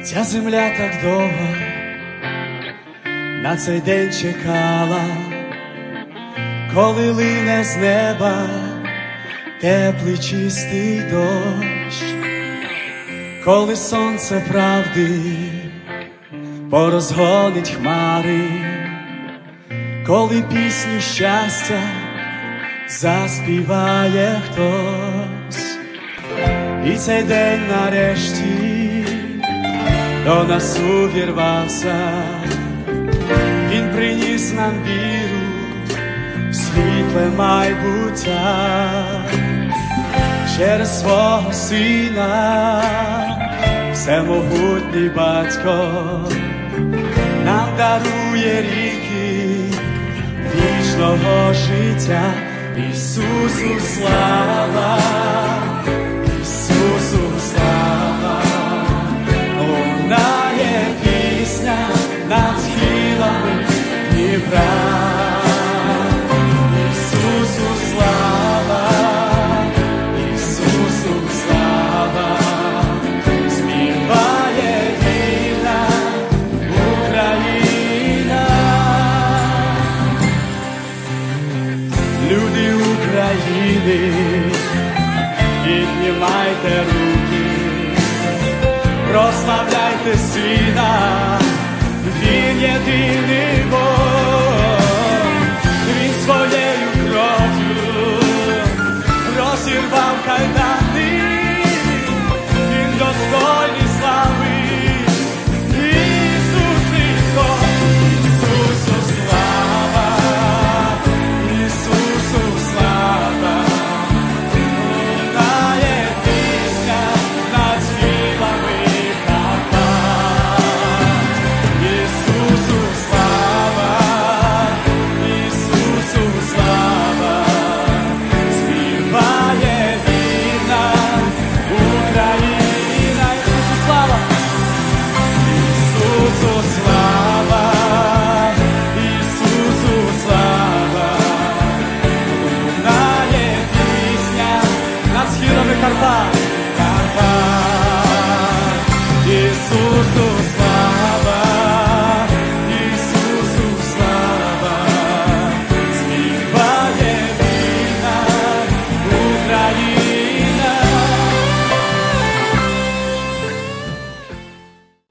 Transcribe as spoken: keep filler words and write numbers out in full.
Ця земля так довго на цей день чекала, коли лине з неба теплий чистий дощ, коли сонце правди порозгонить хмари, коли пісню щастя заспіває хтось. І цей день нарешті до нас увірвався, він приніс нам віру в світле майбуття. Через свого сина всемогутній батько нам дарує ріки вічного життя. Ісусу слава, Ісусу слава, лунає пісня над схилами Дніпра. Ісусу слава, Ісусу слава, співає вільна Україна. Люди України, піднімайте руки, прославляйте Сина, Він єдиний Бог, Він своєю кров'ю розірвав кайдан.